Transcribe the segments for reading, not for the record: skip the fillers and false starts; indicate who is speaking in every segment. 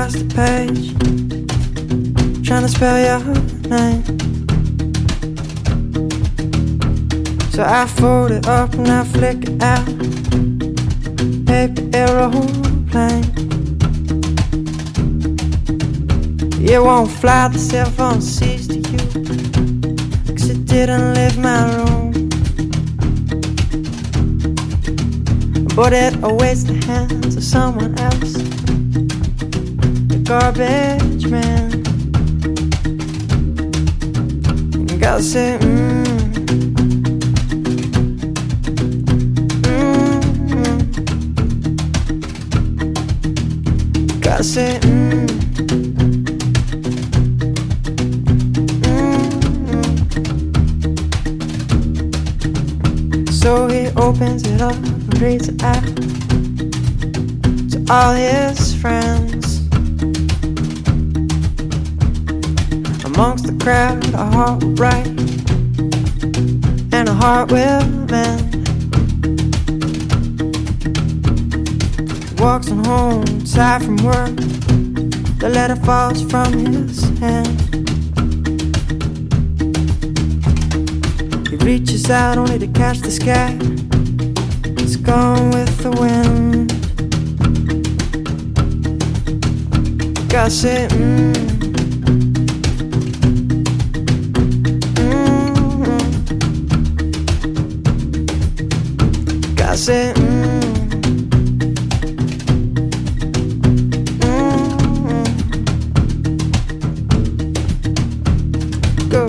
Speaker 1: across the page, trying to spell your name. So I fold it up and I flick it out. Paper aeroplane. It won't fly, the cell phone sees to you, 'cause it didn't leave my room, but it awaits the hands of someone else, the garbage man. You gotta say gotta say So he opens it up and reads it out to all his friends. Amongst the crowd, a heart will break and a heart will mend. He walks on home, tired from work. The letter falls from his hand. He reaches out only to catch the sky. It's gone with the wind. Gotta say gotta say go.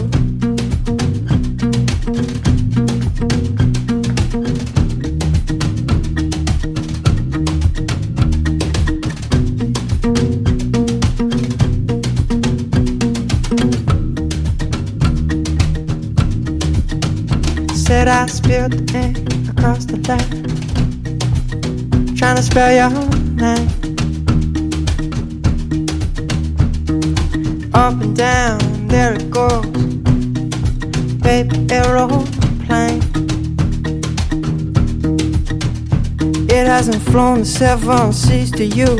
Speaker 1: Said I spilled the ink across the land, trying to spell your name. Up and down, there it goes, paper aeroplane. It hasn't flown, the cell phone sees to you,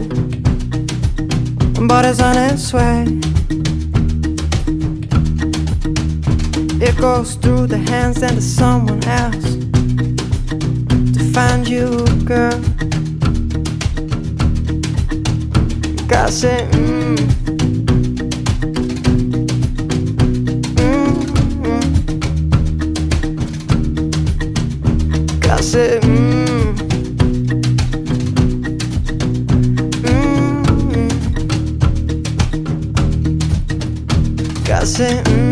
Speaker 1: but it's on its way. It goes through the hands and to someone else to find you, girl. Gotta say gotta say gotta say